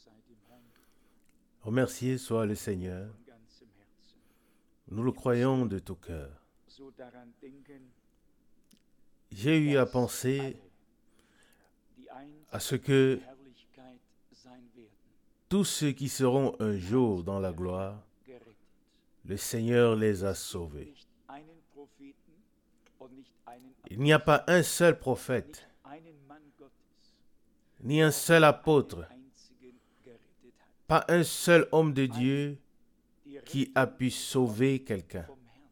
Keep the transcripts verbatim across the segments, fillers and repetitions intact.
Remercié soit le Seigneur. Nous le croyons de tout cœur. J'ai eu à penser à ce que tous ceux qui seront un jour dans la gloire, le Seigneur les a sauvés. Il n'y a pas un seul prophète, ni un seul apôtre, pas un seul homme de Dieu qui a pu sauver quelqu'un.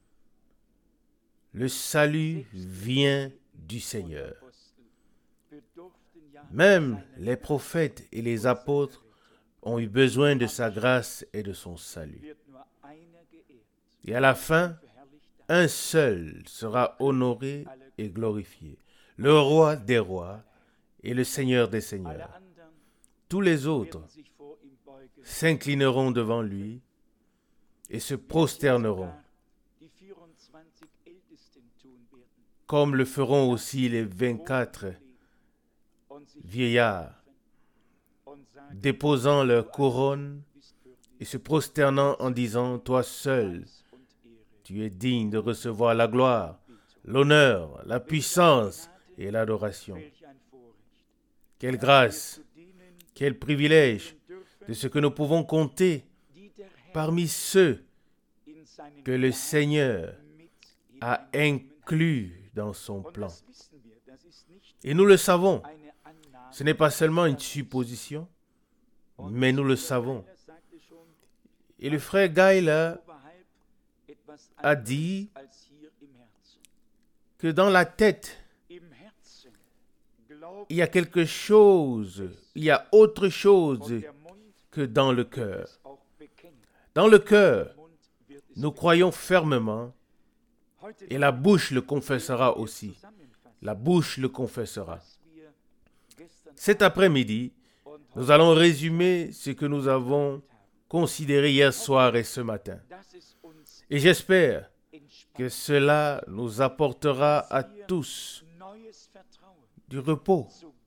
Le salut vient du Seigneur. Même les prophètes et les apôtres ont eu besoin de sa grâce et de son salut. Et à la fin, un seul sera honoré et glorifié, le roi des rois et le Seigneur des seigneurs. Tous les autres s'inclineront devant lui et se prosterneront, comme le feront aussi les vingt-quatre vieillards, déposant leur couronne et se prosternant en disant, « Toi seul, tu es digne de recevoir la gloire, l'honneur, la puissance et l'adoration. » Quelle grâce, quel privilège de ce que nous pouvons compter parmi ceux que le Seigneur a inclus dans son plan. Et nous le savons. Ce n'est pas seulement une supposition, mais nous le savons. Et le frère Geiler a dit que dans la tête, il y a quelque chose, il y a autre chose que dans le cœur. Dans le cœur, nous croyons fermement et la bouche le confessera aussi. La bouche le confessera. Cet après-midi, nous allons résumer ce que nous avons considéré hier soir et ce matin. Et j'espère que cela nous apportera à tous du repos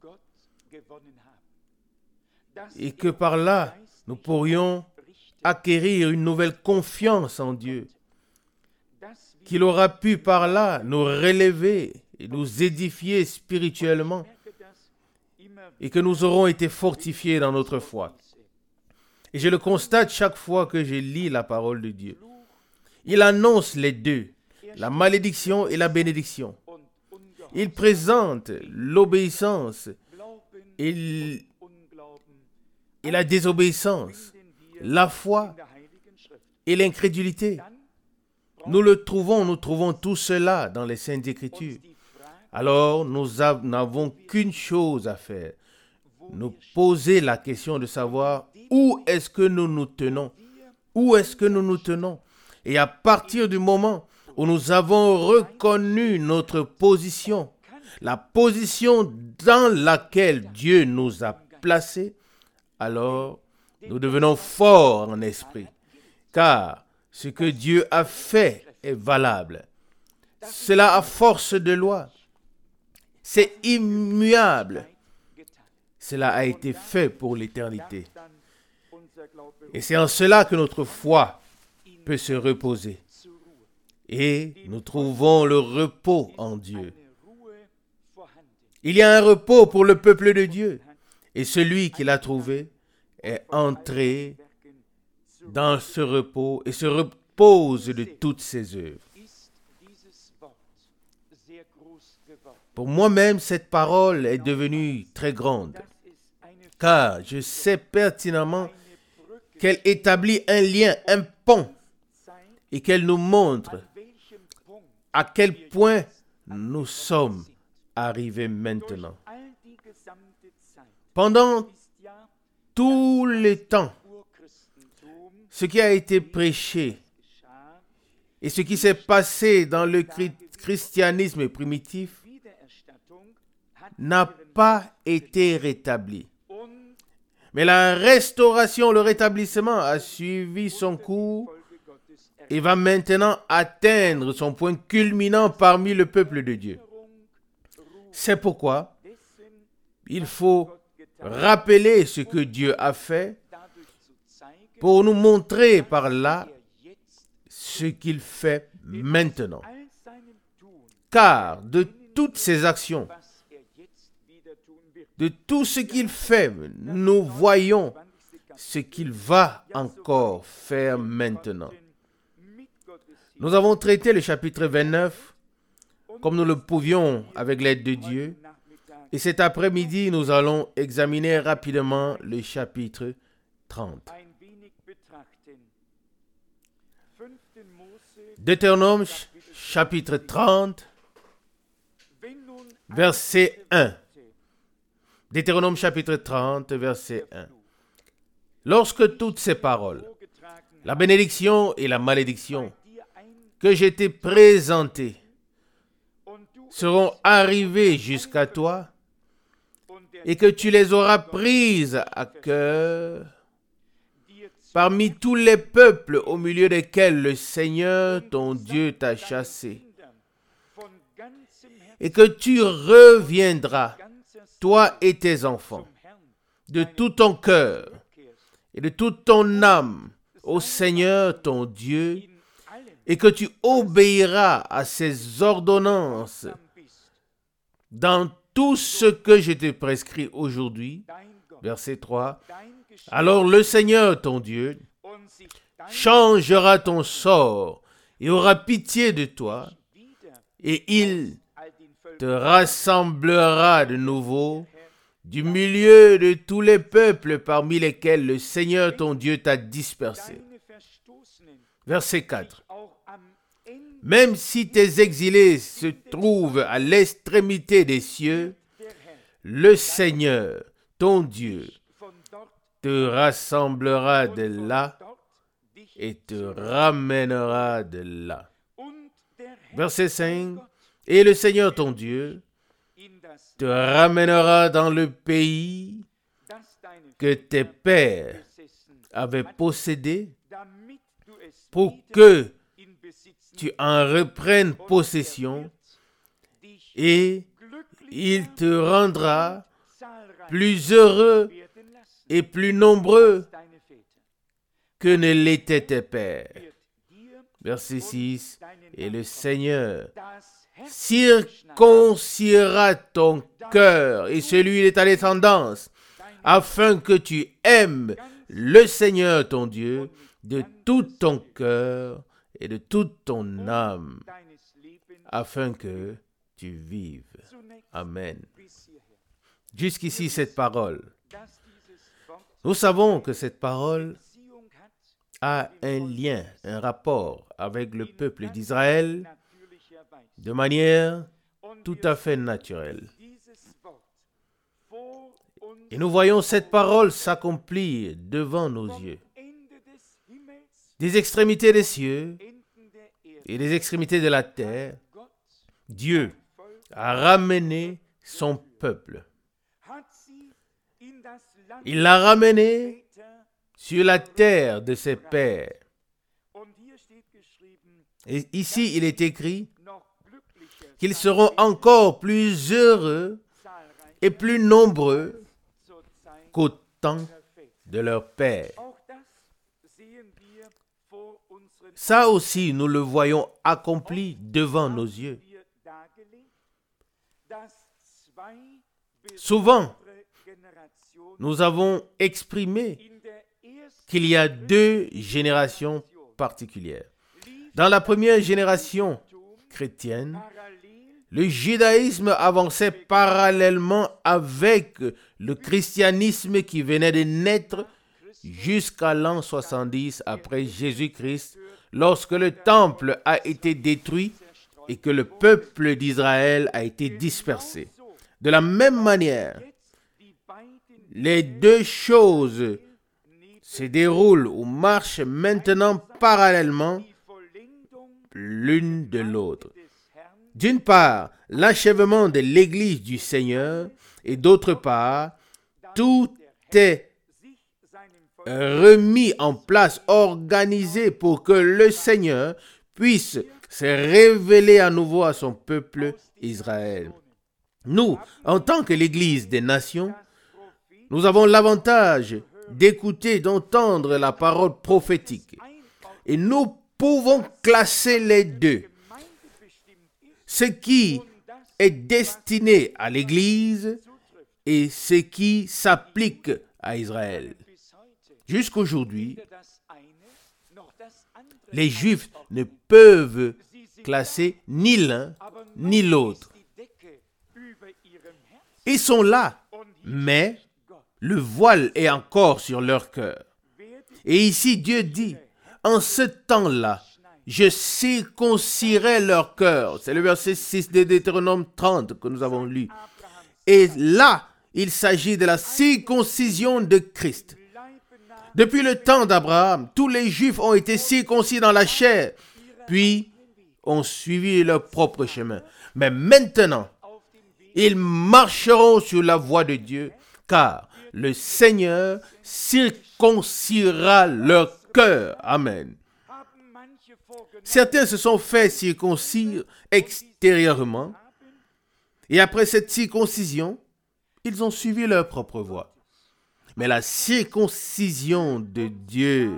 et que par là, nous pourrions acquérir une nouvelle confiance en Dieu, qu'il aura pu par là nous relever et nous édifier spirituellement et que nous aurons été fortifiés dans notre foi. Et je le constate chaque fois que je lis la parole de Dieu. Il annonce les deux, la malédiction et la bénédiction. Il présente l'obéissance et, et la désobéissance, la foi et l'incrédulité. Nous le trouvons, nous trouvons tout cela dans les Saintes Écritures. Alors, nous n'avons qu'une chose à faire, nous poser la question de savoir où est-ce que nous nous tenons, où est-ce que nous nous tenons. Et à partir du moment où nous avons reconnu notre position, la position dans laquelle Dieu nous a placés, alors nous devenons forts en esprit, car ce que Dieu a fait est valable. Cela a force de loi. C'est immuable. Cela a été fait pour l'éternité. Et c'est en cela que notre foi peut se reposer. Et nous trouvons le repos en Dieu. Il y a un repos pour le peuple de Dieu. Et celui qui l'a trouvé est entré dans ce repos et se repose de toutes ses œuvres. Pour moi-même, cette parole est devenue très grande, car je sais pertinemment qu'elle établit un lien, un pont, et qu'elle nous montre à quel point nous sommes arrivés maintenant. Pendant tout le temps, ce qui a été prêché et ce qui s'est passé dans le christianisme primitif n'a pas été rétabli. Mais la restauration, le rétablissement a suivi son cours et va maintenant atteindre son point culminant parmi le peuple de Dieu. C'est pourquoi il faut rappeler ce que Dieu a fait, pour nous montrer par là ce qu'il fait maintenant. Car de toutes ses actions, de tout ce qu'il fait, nous voyons ce qu'il va encore faire maintenant. Nous avons traité le chapitre vingt-neuf comme nous le pouvions avec l'aide de Dieu. Et cet après-midi, nous allons examiner rapidement le chapitre trente. Deutéronome chapitre trente, verset un. Deutéronome chapitre trente, verset un. Lorsque toutes ces paroles, la bénédiction et la malédiction que je t'ai présentées seront arrivées jusqu'à toi et que tu les auras prises à cœur parmi tous les peuples au milieu desquels le Seigneur ton Dieu t'a chassé, et que tu reviendras, toi et tes enfants, de tout ton cœur et de toute ton âme au Seigneur ton Dieu, et que tu obéiras à ses ordonnances dans tout ce que je te prescris aujourd'hui. Verset trois. Alors le Seigneur ton Dieu changera ton sort et aura pitié de toi, et il te rassemblera de nouveau du milieu de tous les peuples parmi lesquels le Seigneur ton Dieu t'a dispersé. Verset quatre. Même si tes exilés se trouvent à l'extrémité des cieux, le Seigneur ton Dieu te rassemblera de là et te ramènera de là. Verset cinq. Et le Seigneur ton Dieu te ramènera dans le pays que tes pères avaient possédé, pour que tu en reprennes possession, et il te rendra plus heureux et plus nombreux que ne l'étaient tes pères. Verset six. Et le Seigneur circoncira ton cœur et celui de ta descendance, afin que tu aimes le Seigneur ton Dieu de tout ton cœur et de toute ton âme, afin que tu vives. Amen. Jusqu'ici, cette parole. Nous savons que cette parole a un lien, un rapport avec le peuple d'Israël de manière tout à fait naturelle. Et nous voyons cette parole s'accomplir devant nos yeux. Des extrémités des cieux et des extrémités de la terre, Dieu a ramené son peuple. Il l'a ramené sur la terre de ses pères. Et ici, il est écrit qu'ils seront encore plus heureux et plus nombreux qu'au temps de leur père. Ça aussi, nous le voyons accompli devant nos yeux. Souvent, nous avons exprimé qu'il y a deux générations particulières. Dans la première génération chrétienne, le judaïsme avançait parallèlement avec le christianisme qui venait de naître jusqu'à l'an soixante-dix après Jésus-Christ, lorsque le temple a été détruit et que le peuple d'Israël a été dispersé. De la même manière, les deux choses se déroulent ou marchent maintenant parallèlement l'une de l'autre. D'une part, l'achèvement de l'Église du Seigneur, et d'autre part, tout est remis en place, organisé pour que le Seigneur puisse se révéler à nouveau à son peuple Israël. Nous, en tant que l'Église des nations, nous avons l'avantage d'écouter, d'entendre la parole prophétique. Et nous pouvons classer les deux. Ce qui est destiné à l'Église et ce qui s'applique à Israël. Jusqu'aujourd'hui, les Juifs ne peuvent classer ni l'un ni l'autre. Ils sont là, mais le voile est encore sur leur cœur. Et ici, Dieu dit, en ce temps-là, je circoncirai leur cœur. C'est le verset six de Deutéronome trente que nous avons lu. Et là, il s'agit de la circoncision de Christ. Depuis le temps d'Abraham, tous les Juifs ont été circoncis dans la chair, puis ont suivi leur propre chemin. Mais maintenant, ils marcheront sur la voie de Dieu, car le Seigneur circoncira leur cœur. Amen. Certains se sont fait circoncire extérieurement, et après cette circoncision, ils ont suivi leur propre voie. Mais la circoncision de Dieu,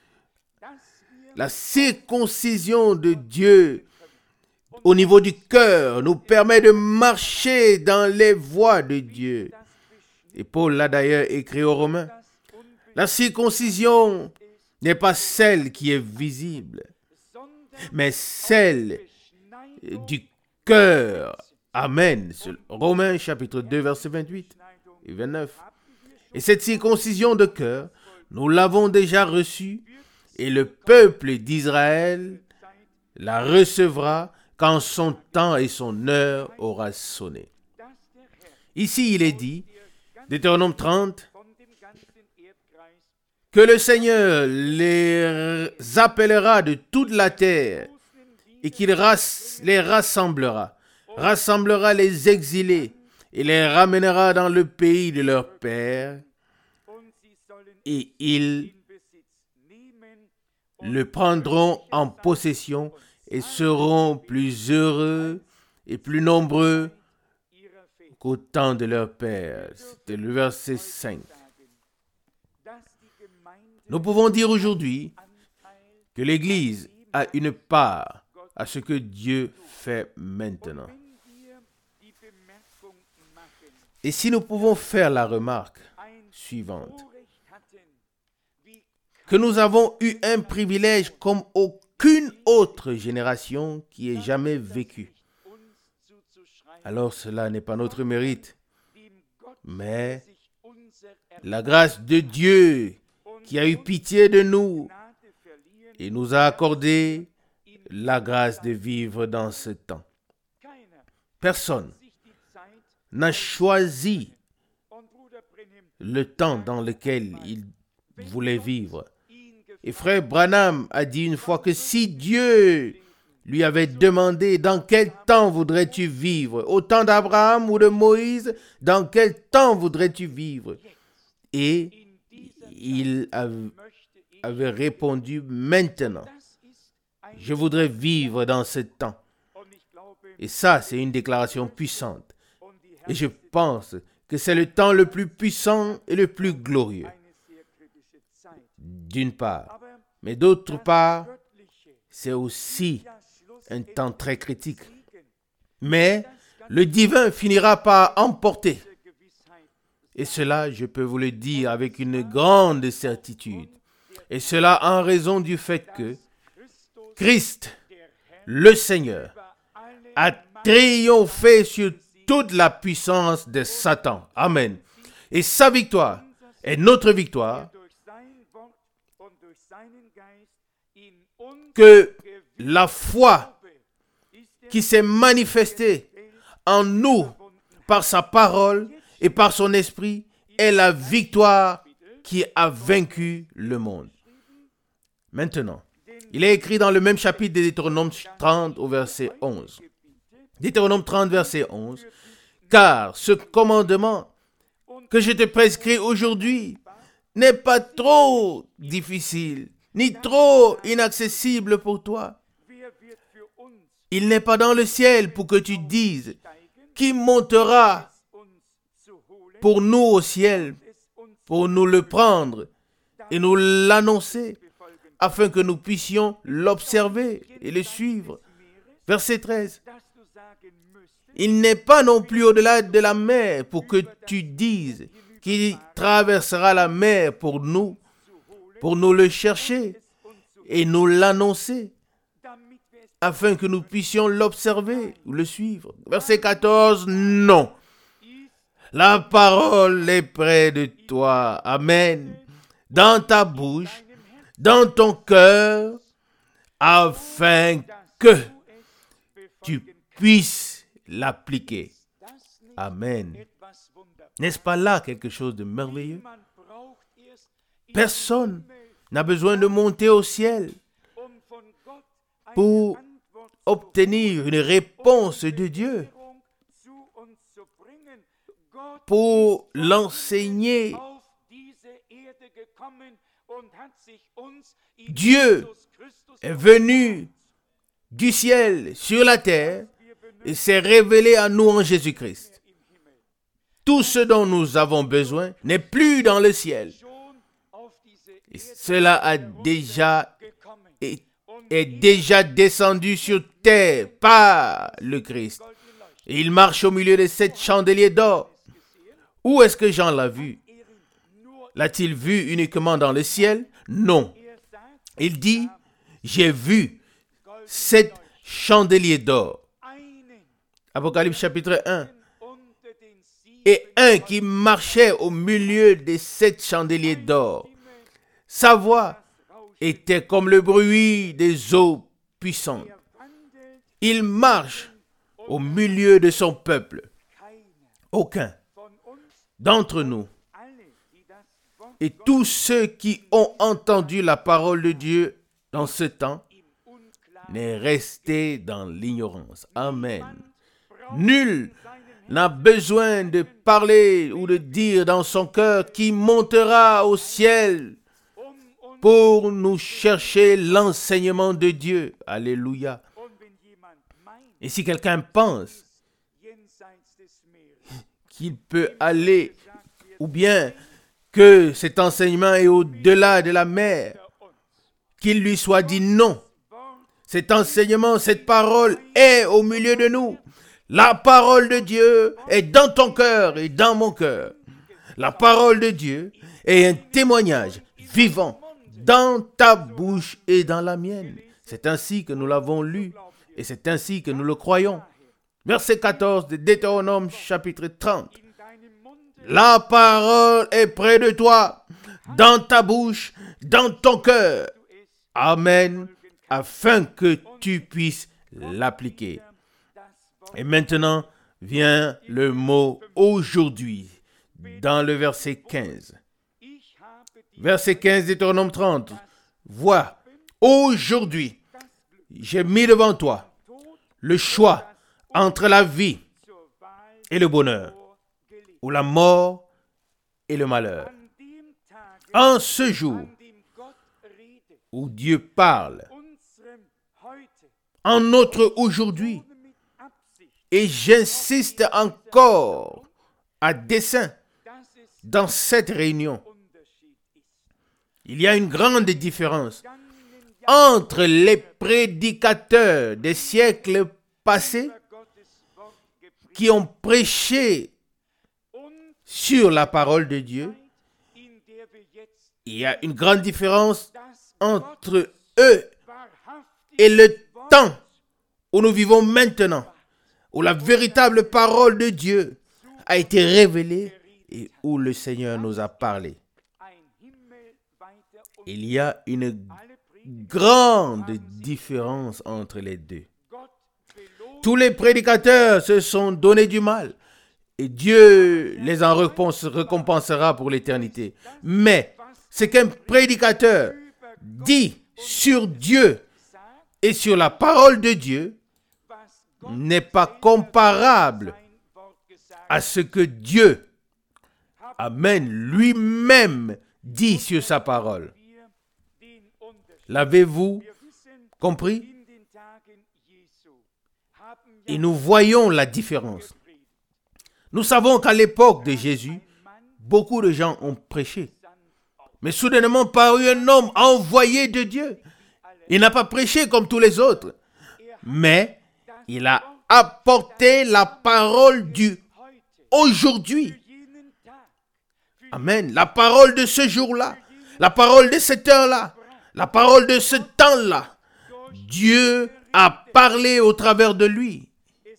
la circoncision de Dieu au niveau du cœur nous permet de marcher dans les voies de Dieu. Et Paul l'a d'ailleurs écrit aux Romains. La circoncision n'est pas celle qui est visible, mais celle du cœur. Amen. Romains chapitre deux, versets vingt-huit et vingt-neuf. Et cette circoncision de cœur, nous l'avons déjà reçue, et le peuple d'Israël la recevra quand son temps et son heure aura sonné. Ici, il est dit, Deutéronome trente, que le Seigneur les appellera de toute la terre et qu'il les rassemblera, rassemblera les exilés et les ramènera dans le pays de leur père, et ils le prendront en possession et seront plus heureux et plus nombreux qu'au temps de leur père. C'était le verset cinq. Nous pouvons dire aujourd'hui que l'Église a une part à ce que Dieu fait maintenant. Et si nous pouvons faire la remarque suivante, que nous avons eu un privilège comme aucune autre génération qui ait jamais vécu, alors cela n'est pas notre mérite, mais la grâce de Dieu qui a eu pitié de nous et nous a accordé la grâce de vivre dans ce temps. Personne n'a choisi le temps dans lequel il voulait vivre. Et frère Branham a dit une fois que si Dieu lui avait demandé dans quel temps voudrais-tu vivre, au temps d'Abraham ou de Moïse, dans quel temps voudrais-tu vivre? Et il avait répondu maintenant. Je voudrais vivre dans ce temps. Et ça, c'est une déclaration puissante. Et je pense que c'est le temps le plus puissant et le plus glorieux. D'une part. Mais d'autre part, c'est aussi un temps très critique. Mais le divin finira par emporter. Et cela, je peux vous le dire avec une grande certitude. Et cela en raison du fait que Christ, le Seigneur, a triomphé sur toute la puissance de Satan. Amen. Et sa victoire est notre victoire. Que la foi qui s'est manifestée en nous par sa parole et par son esprit est la victoire qui a vaincu le monde. Maintenant, il est écrit dans le même chapitre de Deutéronome trente au verset onze. Deutéronome trente, verset onze. Car ce commandement que je te prescris aujourd'hui n'est pas trop difficile, ni trop inaccessible pour toi. Il n'est pas dans le ciel pour que tu dises, qui montera pour nous au ciel pour nous le prendre et nous l'annoncer, afin que nous puissions l'observer et le suivre. Verset treize. Il n'est pas non plus au-delà de la mer pour que tu dises qu'il traversera la mer pour nous, pour nous le chercher et nous l'annoncer, afin que nous puissions l'observer ou le suivre. Verset quatorze, non. La parole est près de toi. Amen. Dans ta bouche, dans ton cœur, afin que tu puisses l'appliquer. Amen. N'est-ce pas là quelque chose de merveilleux? Personne n'a besoin de monter au ciel pour obtenir une réponse de Dieu, pour l'enseigner. Dieu est venu du ciel sur la terre et s'est révélé à nous en Jésus-Christ. Tout ce dont nous avons besoin n'est plus dans le ciel. Et cela a déjà est, est déjà descendu sur terre par le Christ. Et il marche au milieu de sept chandeliers d'or. Où est-ce que Jean l'a vu? L'a-t-il vu uniquement dans le ciel? Non. Il dit, j'ai vu sept chandeliers d'or. Apocalypse chapitre un. Et un qui marchait au milieu des sept chandeliers d'or. Sa voix était comme le bruit des eaux puissantes. Il marche au milieu de son peuple. Aucun d'entre nous et tous ceux qui ont entendu la parole de Dieu dans ce temps n'est resté dans l'ignorance. Amen. Nul n'a besoin de parler ou de dire dans son cœur qui montera au ciel pour nous chercher l'enseignement de Dieu. Alléluia. Et si quelqu'un pense qu'il peut aller, ou bien que cet enseignement est au-delà de la mer, qu'il lui soit dit non. Cet enseignement, cette parole est au milieu de nous. La parole de Dieu est dans ton cœur et dans mon cœur. La parole de Dieu est un témoignage vivant dans ta bouche et dans la mienne. C'est ainsi que nous l'avons lu et c'est ainsi que nous le croyons. Verset quatorze de Deutéronome chapitre trente. La parole est près de toi, dans ta bouche, dans ton cœur. Amen. Afin que tu puisses l'appliquer. Et maintenant vient le mot aujourd'hui dans le verset quinze. Verset quinze Deutéronome trente. Vois, aujourd'hui, j'ai mis devant toi le choix entre la vie et le bonheur, ou la mort et le malheur. En ce jour où Dieu parle, en notre aujourd'hui, et j'insiste encore à dessein dans cette réunion, il y a une grande différence entre les prédicateurs des siècles passés qui ont prêché sur la parole de Dieu. Il y a une grande différence entre eux et le temps où nous vivons maintenant, où la véritable parole de Dieu a été révélée et où le Seigneur nous a parlé. Il y a une grande différence entre les deux. Tous les prédicateurs se sont donné du mal et Dieu les en récompensera pour l'éternité. Mais ce qu'un prédicateur dit sur Dieu et sur la parole de Dieu n'est pas comparable à ce que Dieu, Amen, lui-même dit sur sa parole. L'avez-vous compris? Et nous voyons la différence. Nous savons qu'à l'époque de Jésus, beaucoup de gens ont prêché. Mais soudainement parut un homme envoyé de Dieu. Il n'a pas prêché comme tous les autres, mais il a apporté la parole du aujourd'hui. Amen. La parole de ce jour-là, la parole de cette heure-là, la parole de ce temps-là. Dieu a parlé au travers de lui.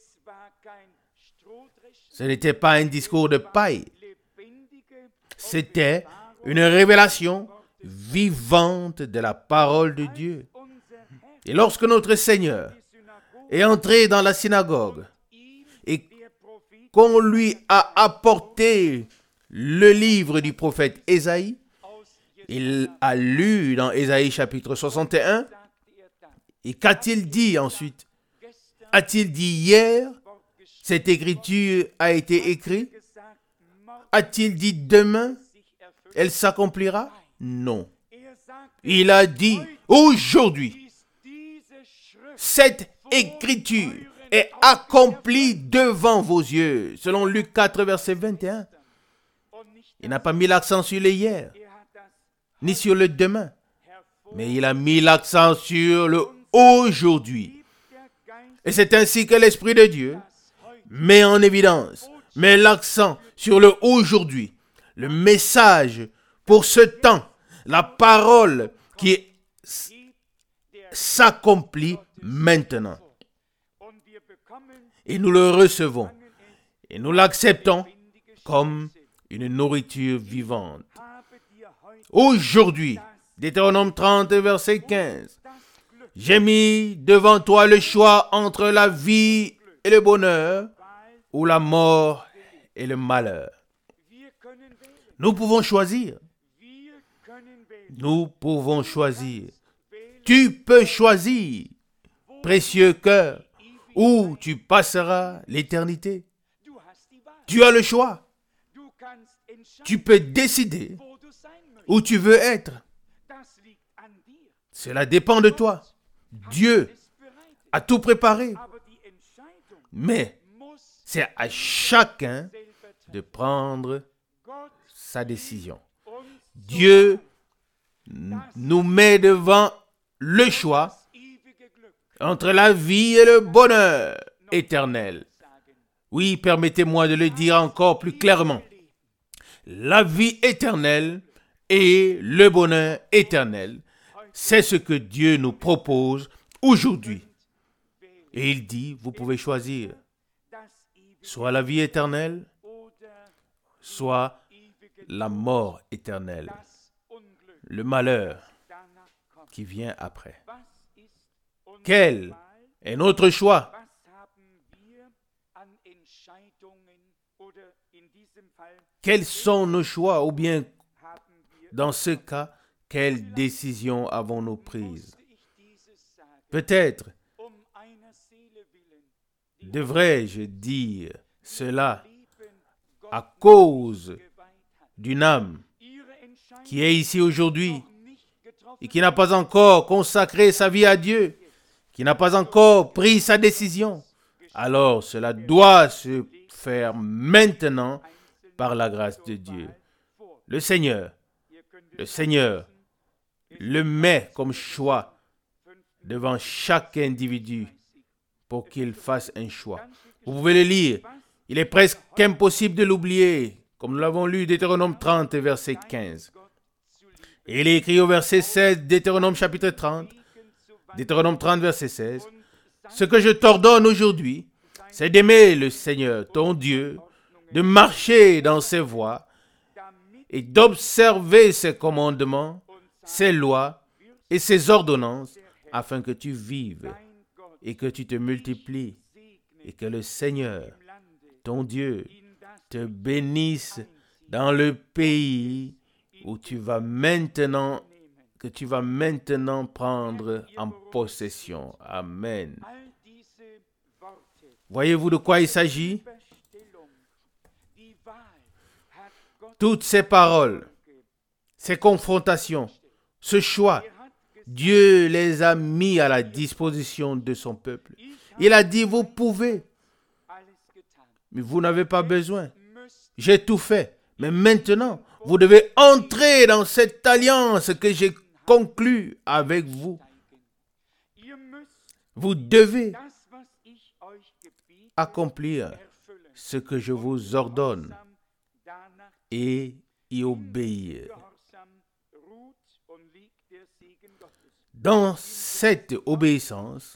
Ce n'était pas un discours de paille. C'était une révélation vivante de la parole de Dieu. Et lorsque notre Seigneur est entré dans la synagogue et qu'on lui a apporté le livre du prophète Ésaïe, il a lu dans Ésaïe chapitre soixante et un. Et qu'a-t-il dit ensuite? A-t-il dit hier, cette écriture a été écrite? A-t-il dit demain, elle s'accomplira? Non. Il a dit aujourd'hui, cette écriture est accomplie devant vos yeux. Selon Luc quatre, verset vingt et un. Il n'a pas mis l'accent sur le hier, ni sur le demain, mais il a mis l'accent sur le aujourd'hui. Et c'est ainsi que l'Esprit de Dieu met en évidence, met l'accent sur le aujourd'hui, le message pour ce temps, la parole qui s'accomplit maintenant. Et nous le recevons et nous l'acceptons comme une nourriture vivante. Aujourd'hui, Deutéronome trente, verset quinze. J'ai mis devant toi le choix entre la vie et le bonheur, ou la mort et le malheur. Nous pouvons choisir. Nous pouvons choisir. Tu peux choisir, précieux cœur, où tu passeras l'éternité. Tu as le choix. Tu peux décider où tu veux être. Cela dépend de toi. Dieu a tout préparé. Mais c'est à chacun de prendre sa décision. Dieu nous met devant le choix entre la vie et le bonheur éternel. Oui, permettez-moi de le dire encore plus clairement. La vie éternelle et le bonheur éternel, c'est ce que Dieu nous propose aujourd'hui. Et il dit, vous pouvez choisir soit la vie éternelle, soit la mort éternelle, le malheur qui vient après. Quel est notre choix? Quels sont nos choix? Ou bien, dans ce cas, quelles décisions avons-nous prises? Peut-être devrais-je dire cela à cause d'une âme qui est ici aujourd'hui et qui n'a pas encore consacré sa vie à Dieu, qui n'a pas encore pris sa décision. Alors cela doit se faire maintenant par la grâce de Dieu. Le Seigneur, le Seigneur le met comme choix devant chaque individu pour qu'il fasse un choix. Vous pouvez le lire. Il est presque impossible de l'oublier, comme nous l'avons lu, Deutéronome trente, verset quinze. Et il est écrit au verset seize, Deutéronome chapitre trente, Deutéronome trente, verset seize. Ce que je t'ordonne aujourd'hui, c'est d'aimer le Seigneur, ton Dieu, de marcher dans ses voies et d'observer ses commandements, ses lois et ses ordonnances, afin que tu vives et que tu te multiplies et que le Seigneur, ton Dieu, te bénisse dans le pays où tu vas maintenant, que tu vas maintenant prendre en possession. Amen. Voyez-vous de quoi il s'agit? Toutes ces paroles, ces confrontations, ce choix, Dieu les a mis à la disposition de son peuple. Il a dit, vous pouvez, mais vous n'avez pas besoin. J'ai tout fait, Mais maintenant, vous devez entrer dans cette alliance que j'ai conclue avec vous. Vous devez accomplir ce que je vous ordonne et y obéir. Dans cette obéissance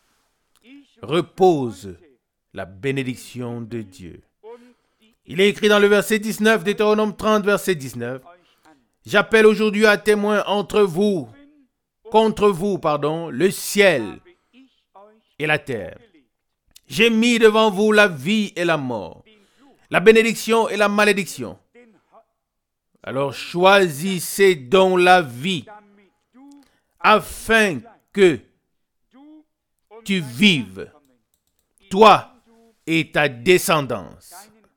repose la bénédiction de Dieu. Il est écrit dans le verset dix-neuf, Deutéronome trente, verset dix-neuf. J'appelle aujourd'hui à témoin entre vous, contre vous, pardon, le ciel et la terre. J'ai mis devant vous la vie et la mort, la bénédiction et la malédiction. Alors choisissez donc la vie, afin que tu vives, toi et ta descendance.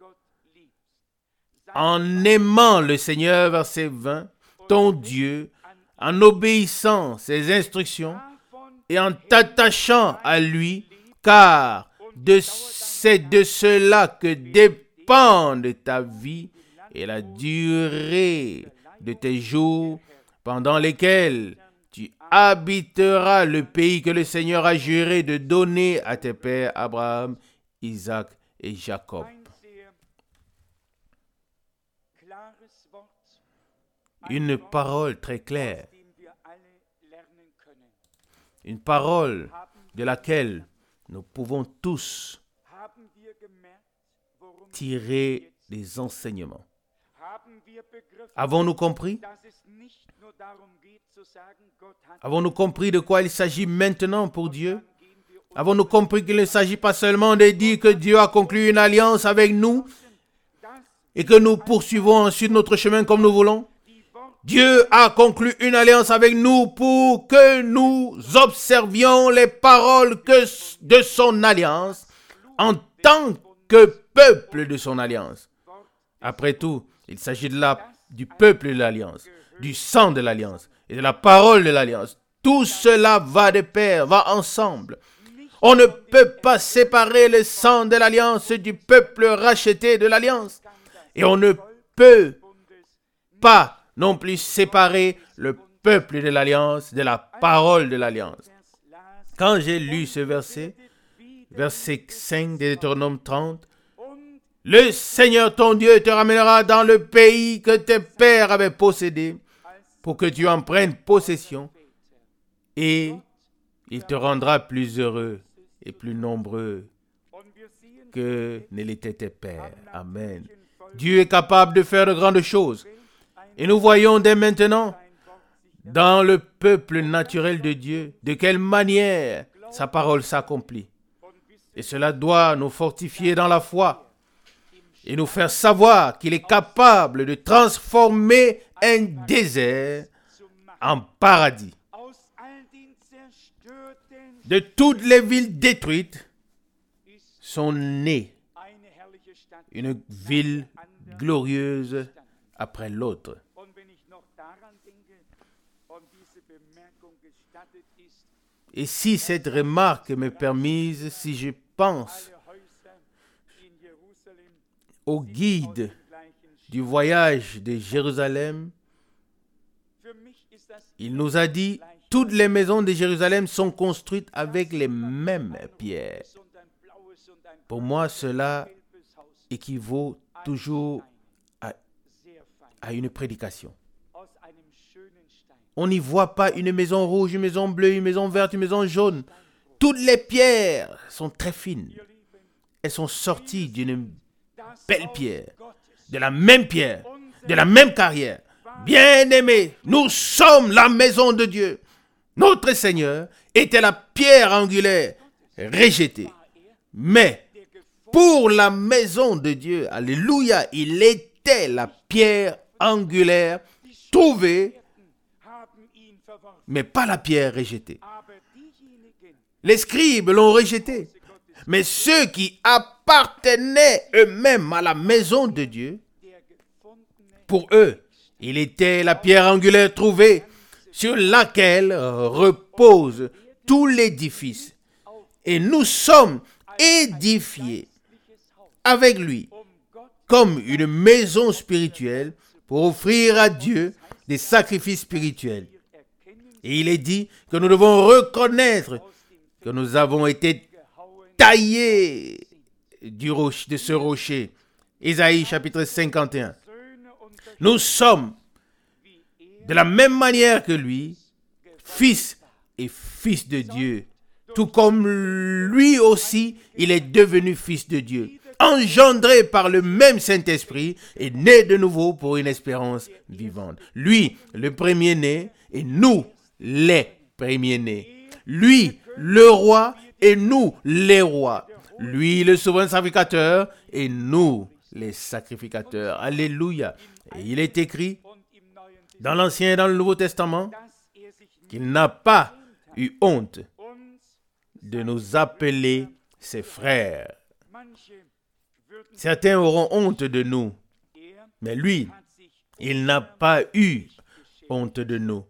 En aimant le Seigneur, verset vingt, ton Dieu, en obéissant ses instructions et en t'attachant à lui, car de, c'est de cela que dépendent ta vie et la durée de tes jours, pendant lesquels tu habiteras le pays que le Seigneur a juré de donner à tes pères Abraham, Isaac et Jacob. Une parole très claire, une parole de laquelle nous pouvons tous tirer des enseignements. Avons-nous compris? Avons-nous compris de quoi il s'agit maintenant pour Dieu? Avons-nous compris qu'il ne s'agit pas seulement de dire que Dieu a conclu une alliance avec nous et que nous poursuivons ensuite notre chemin comme nous voulons? Dieu a conclu une alliance avec nous pour que nous observions les paroles que de son alliance en tant que peuple de son alliance. Après tout, il s'agit de la, du peuple de l'alliance, du sang de l'alliance et de la parole de l'alliance. Tout cela va de pair, va ensemble. On ne peut pas séparer le sang de l'alliance du peuple racheté de l'alliance. Et on ne peut pas non plus séparer le peuple de l'alliance de la parole de l'alliance. Quand j'ai lu ce verset, verset cinq de Deutéronome trente, le Seigneur ton Dieu te ramènera dans le pays que tes pères avaient possédé pour que tu en prennes possession et il te rendra plus heureux et plus nombreux que ne l'étaient tes pères. Amen. Dieu est capable de faire de grandes choses. Et nous voyons dès maintenant, dans le peuple naturel de Dieu, de quelle manière sa parole s'accomplit. Et cela doit nous fortifier dans la foi et nous faire savoir qu'il est capable de transformer un désert en paradis. De toutes les villes détruites sont nées une ville glorieuse après l'autre. Et si cette remarque m'est permise, si je pense au guide du voyage de Jérusalem, il nous a dit, toutes les maisons de Jérusalem sont construites avec les mêmes pierres. Pour moi, cela équivaut toujours à, à une prédication. On n'y voit pas une maison rouge, une maison bleue, une maison verte, une maison jaune. Toutes les pierres sont très fines. Elles sont sorties d'une belle pierre, de la même pierre, de la même carrière. Bien-aimés, nous sommes la maison de Dieu. Notre Seigneur était la pierre angulaire rejetée. Mais pour la maison de Dieu, alléluia, il était la pierre angulaire trouvée, mais pas la pierre rejetée. Les scribes l'ont rejeté. Mais ceux qui appartenaient eux-mêmes à la maison de Dieu, pour eux, il était la pierre angulaire trouvée sur laquelle repose tout l'édifice. Et nous sommes édifiés avec lui comme une maison spirituelle pour offrir à Dieu des sacrifices spirituels. Et il est dit que nous devons reconnaître que nous avons été taillés du rocher, de ce rocher. Ésaïe chapitre cinquante et un. Nous sommes, de la même manière que lui, fils et fils de Dieu. Tout comme lui aussi, il est devenu fils de Dieu. Engendré par le même Saint-Esprit et né de nouveau pour une espérance vivante. Lui, le premier-né, et nous, les premiers-nés. Lui, le roi, et nous, les rois. Lui, le souverain sacrificateur, et nous, les sacrificateurs. Alléluia. Et il est écrit dans l'Ancien et dans le Nouveau Testament qu'il n'a pas eu honte de nous appeler ses frères. Certains auront honte de nous, mais lui, il n'a pas eu honte de nous.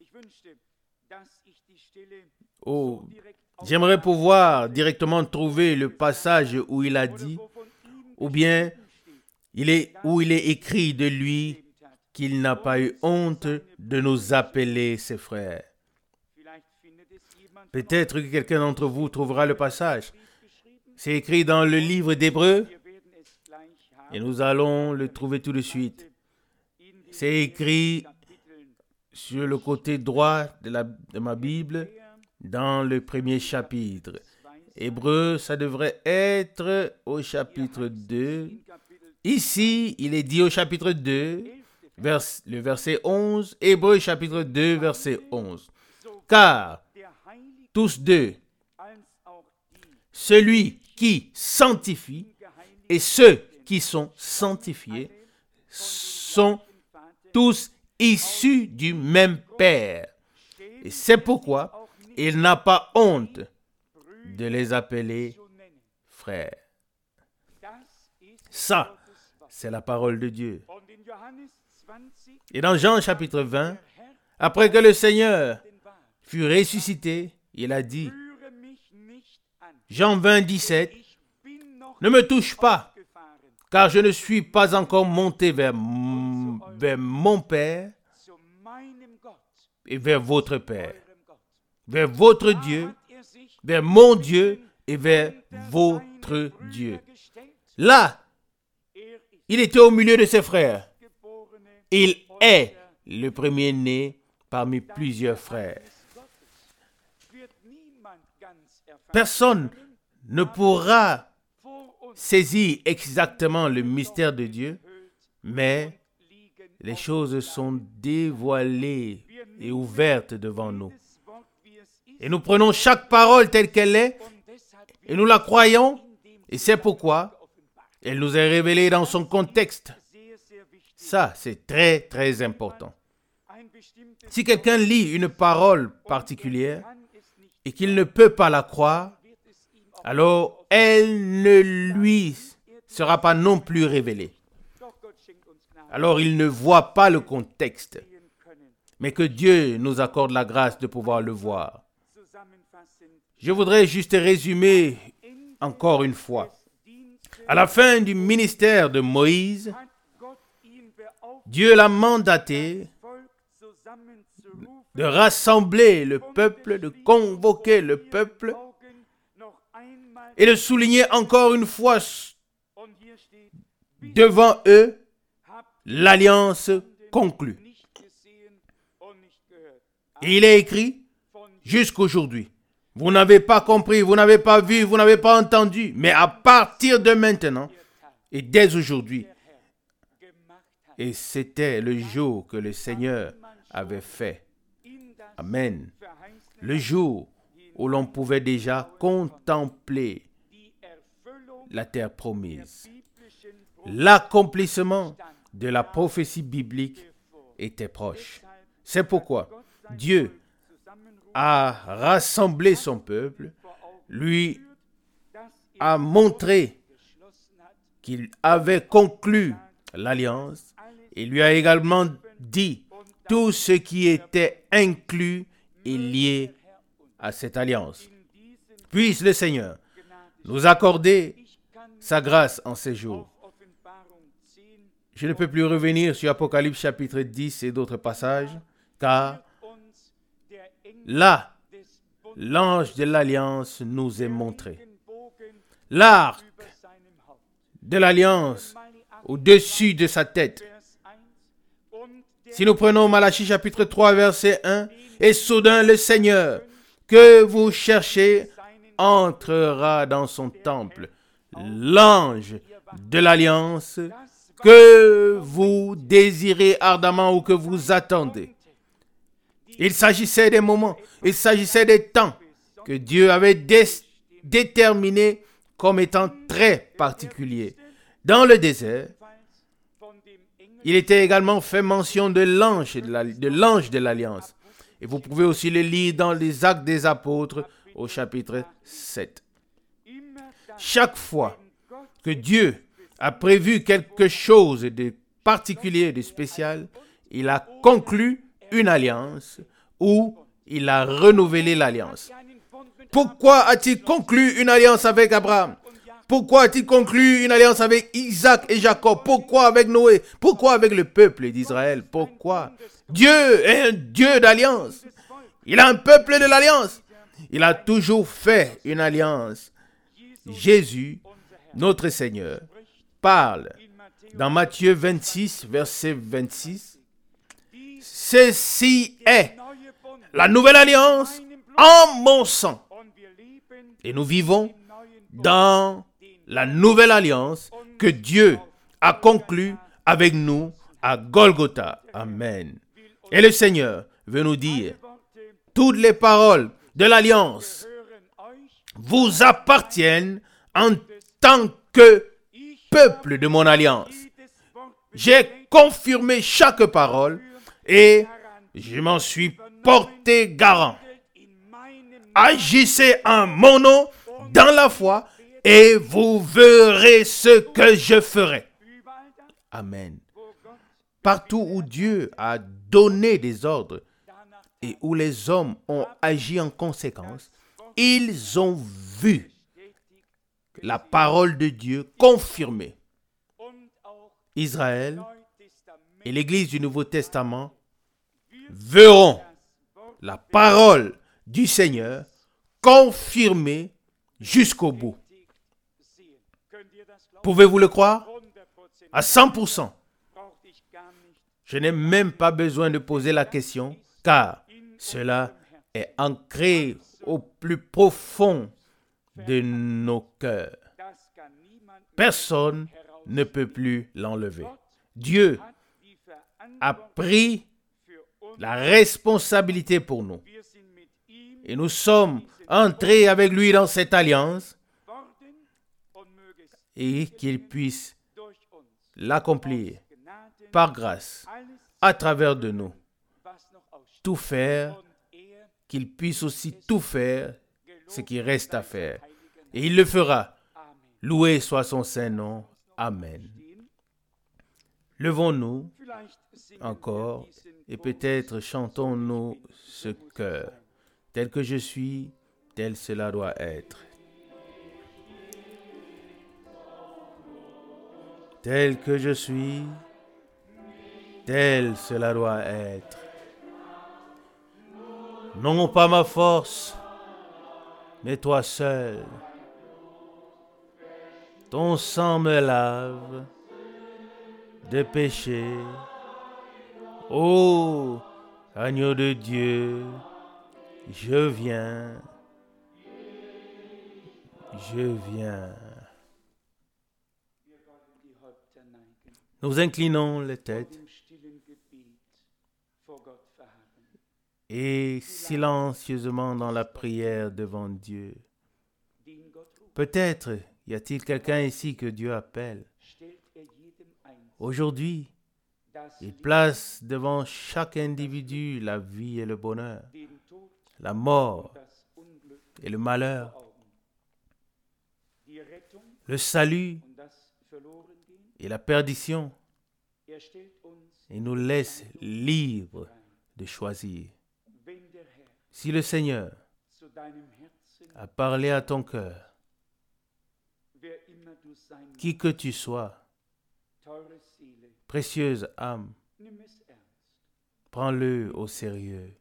Oh, j'aimerais pouvoir directement trouver le passage où il a dit, ou bien il est, où il est écrit de lui qu'il n'a pas eu honte de nous appeler ses frères. Peut-être que quelqu'un d'entre vous trouvera le passage. C'est écrit dans le livre d'Hébreux et nous allons le trouver tout de suite. C'est écrit sur le côté droit de, la, de ma Bible dans le premier chapitre. Hébreux, ça devrait être au chapitre deux. Ici, il est dit au chapitre deux, vers, le verset onze. Hébreux chapitre deux, verset onze. Car tous deux, celui qui sanctifie et ceux qui sont sanctifiés sont tous issus du même Père. Et c'est pourquoi il n'a pas honte de les appeler frères. Ça, c'est la parole de Dieu. Et dans Jean chapitre vingt, après que le Seigneur fut ressuscité, il a dit, Jean vingt, dix-sept, ne me touche pas, car je ne suis pas encore monté vers, m- vers mon Père et vers votre Père, vers votre Dieu, vers mon Dieu et vers votre Dieu. Là, il était au milieu de ses frères. Il est le premier-né parmi plusieurs frères. Personne ne pourra saisir exactement le mystère de Dieu, mais les choses sont dévoilées et ouvertes devant nous. Et nous prenons chaque parole telle qu'elle est et nous la croyons, et c'est pourquoi elle nous est révélée dans son contexte. Ça, c'est très, très important. Si quelqu'un lit une parole particulière et qu'il ne peut pas la croire, alors elle ne lui sera pas non plus révélée. Alors il ne voit pas le contexte, mais que Dieu nous accorde la grâce de pouvoir le voir. Je voudrais juste résumer encore une fois. À la fin du ministère de Moïse, Dieu l'a mandaté de rassembler le peuple, de convoquer le peuple et de souligner encore une fois devant eux l'alliance conclue. Et il est écrit jusqu'aujourd'hui. Vous n'avez pas compris, vous n'avez pas vu, vous n'avez pas entendu, mais à partir de maintenant et dès aujourd'hui, et c'était le jour que le Seigneur avait fait. Amen. Le jour où l'on pouvait déjà contempler la terre promise. L'accomplissement de la prophétie biblique était proche. C'est pourquoi Dieu a rassemblé son peuple, lui a montré qu'il avait conclu l'alliance et lui a également dit tout ce qui était inclus et lié à cette alliance. Puisse le Seigneur nous accorder sa grâce en ces jours. Je ne peux plus revenir sur Apocalypse chapitre dix et d'autres passages, car là, l'ange de l'Alliance nous est montré. L'arc de l'Alliance au-dessus de sa tête. Si nous prenons Malachie chapitre trois, verset un, « Et soudain le Seigneur, que vous cherchez, entrera dans son temple. L'ange de l'Alliance, que vous désirez ardemment ou que vous attendez. » Il s'agissait des moments, il s'agissait des temps que Dieu avait dé- déterminés comme étant très particuliers. Dans le désert, il était également fait mention de l'ange de, la, de l'ange de l'Alliance. Et vous pouvez aussi le lire dans les Actes des Apôtres au chapitre sept. Chaque fois que Dieu a prévu quelque chose de particulier, de spécial, il a conclu une alliance ou il a renouvelé l'alliance. Pourquoi a-t-il conclu une alliance avec Abraham? Pourquoi a-t-il conclu une alliance avec Isaac et Jacob? Pourquoi avec Noé? Pourquoi avec le peuple d'Israël? Pourquoi? Dieu est un Dieu d'alliance. Il a un peuple de l'alliance. Il a toujours fait une alliance. Jésus, notre Seigneur, parle dans Matthieu vingt-six, verset vingt-six. Ceci est la nouvelle alliance en mon sang. Et nous vivons dans la nouvelle alliance que Dieu a conclue avec nous à Golgotha. Amen. Et le Seigneur veut nous dire, toutes les paroles de l'alliance vous appartiennent en tant que peuple de mon alliance. J'ai confirmé chaque parole et je m'en suis porté garant. Agissez en mon nom dans la foi et vous verrez ce que je ferai. Amen. Partout où Dieu a donné des ordres et où les hommes ont agi en conséquence, ils ont vu la parole de Dieu confirmée. Israël et l'Église du Nouveau Testament verront la parole du Seigneur confirmée jusqu'au bout. Pouvez-vous le croire? À cent pour cent. Je n'ai même pas besoin de poser la question, car cela est ancré au plus profond de nos cœurs. Personne ne peut plus l'enlever. Dieu a pris la responsabilité pour nous. Et nous sommes entrés avec lui dans cette alliance et qu'il puisse l'accomplir par grâce à travers de nous. Tout faire, qu'il puisse aussi tout faire ce qui reste à faire. Et il le fera. Loué soit son saint nom. Amen. Levons-nous encore et peut-être chantons-nous ce cœur. Tel que je suis, tel cela doit être. Tel que je suis, tel cela doit être. Non pas ma force, mais toi seul. Ton sang me lave de péché. Ô agneau de Dieu, je viens, je viens. Nous inclinons les têtes et silencieusement dans la prière devant Dieu. Peut-être y a-t-il quelqu'un ici que Dieu appelle. Aujourd'hui, il place devant chaque individu la vie et le bonheur, la mort et le malheur, le salut et la perdition. Il nous laisse libres de choisir. Si le Seigneur a parlé à ton cœur, qui que tu sois, Précieuse âme, prends-le au sérieux.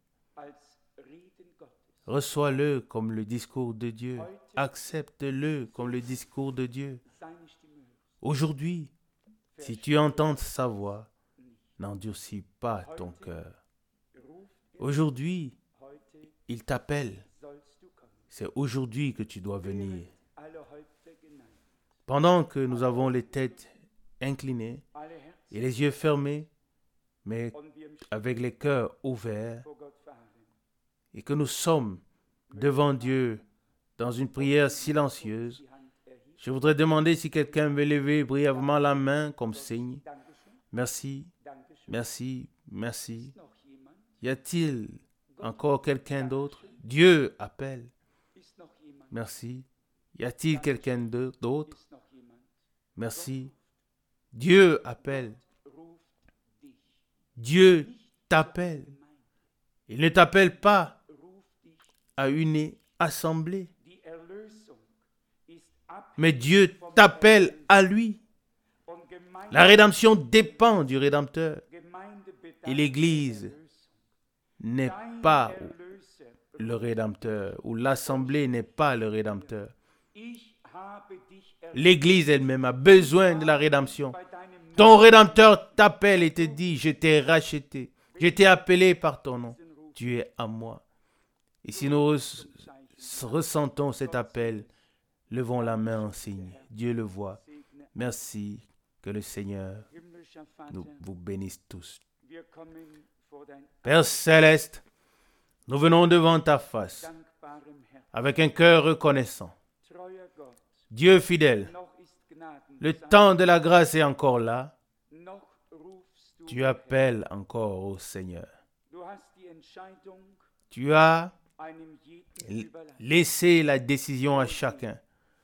Reçois-le comme le discours de Dieu. Accepte-le comme le discours de Dieu. Aujourd'hui, si tu entends sa voix, n'endurcis pas ton cœur. Aujourd'hui, il t'appelle. C'est aujourd'hui que tu dois venir. Pendant que nous avons les têtes inclinées et les yeux fermés, mais avec les cœurs ouverts, et que nous sommes devant Dieu dans une prière silencieuse, je voudrais demander si quelqu'un veut lever brièvement la main comme signe. Merci, merci, merci. Y a-t-il encore quelqu'un d'autre? Dieu appelle. Merci. Y a-t-il quelqu'un d'autre? Merci. Dieu appelle. Dieu t'appelle. Il ne t'appelle pas à une assemblée, mais Dieu t'appelle à lui. La rédemption dépend du Rédempteur. Et l'Église n'est pas le Rédempteur, ou l'assemblée n'est pas le Rédempteur. L'Église elle-même a besoin de la rédemption. Ton Rédempteur t'appelle et te dit, je t'ai racheté, je t'ai appelé par ton nom, tu es à moi. Et si nous res- ressentons cet appel, levons la main en signe. Dieu le voit. Merci, que le Seigneur nous vous bénisse tous. Père céleste, nous venons devant ta face avec un cœur reconnaissant. Dieu fidèle, le temps de la grâce est encore là. Tu appelles encore au Seigneur. Tu as laissé la décision à chacun.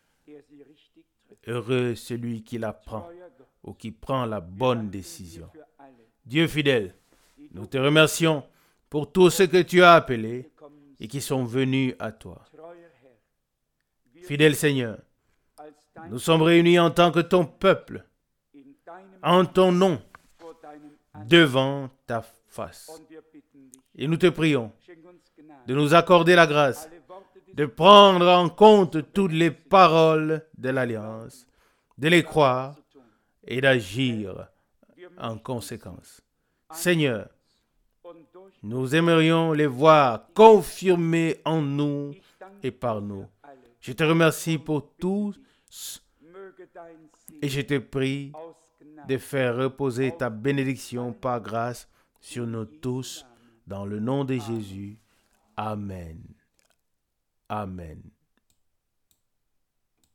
Heureux celui qui la prend ou qui prend la bonne décision. Dieu fidèle, nous te remercions pour tous ceux que tu as appelés et qui sont venus à toi. Fidèle Seigneur, nous sommes réunis en tant que ton peuple, en ton nom, devant ta face. Et nous te prions de nous accorder la grâce, de prendre en compte toutes les paroles de l'Alliance, de les croire et d'agir en conséquence. Seigneur, nous aimerions les voir confirmés en nous et par nous. Je te remercie pour tous et je te prie de faire reposer ta bénédiction par grâce sur nous tous, dans le nom de Jésus. Amen. Amen.